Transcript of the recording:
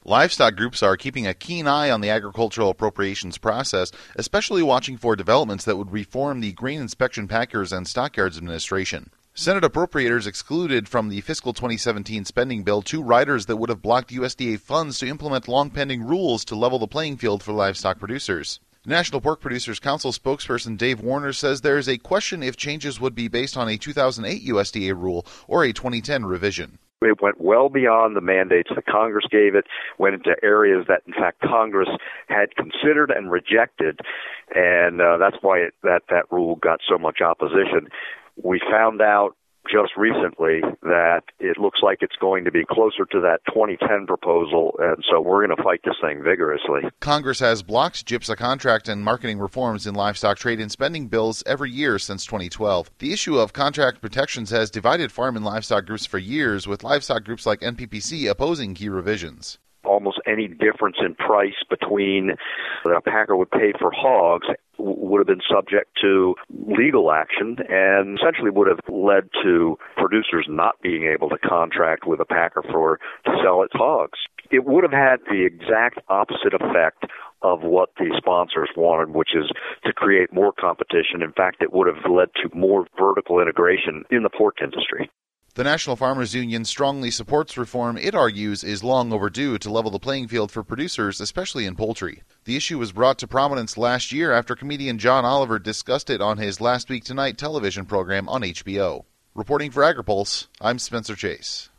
Livestock groups are keeping a keen eye on the agricultural appropriations process, especially watching for developments that would reform the Grain Inspection Packers and Stockyards Administration. Senate appropriators excluded from the fiscal 2017 spending bill 2 riders that would have blocked USDA funds to implement long-pending rules to level the playing field for livestock producers. National Pork Producers Council spokesperson Dave Warner says there is a question if changes would be based on a 2008 USDA rule or a 2010 revision. It went well beyond the mandates that Congress gave it, went into areas that, in fact, Congress had considered and rejected, and that's why that rule got so much opposition. We found out just recently that it looks like it's going to be closer to that 2010 proposal, and so we're going to fight this thing vigorously. Congress has blocked GIPSA contract and marketing reforms in livestock trade and spending bills every year since 2012. The issue of contract protections has divided farm and livestock groups for years, with livestock groups like NPPC opposing key revisions. Almost any difference in price between what a packer would pay for hogs would have been subject to legal action and essentially would have led to producers not being able to contract with a packer to sell its hogs. It would have had the exact opposite effect of what the sponsors wanted, which is to create more competition. In fact, it would have led to more vertical integration in the pork industry. The National Farmers Union strongly supports reform it argues is long overdue to level the playing field for producers, especially in poultry. The issue was brought to prominence last year after comedian John Oliver discussed it on his Last Week Tonight television program on HBO. Reporting for AgriPulse, I'm Spencer Chase.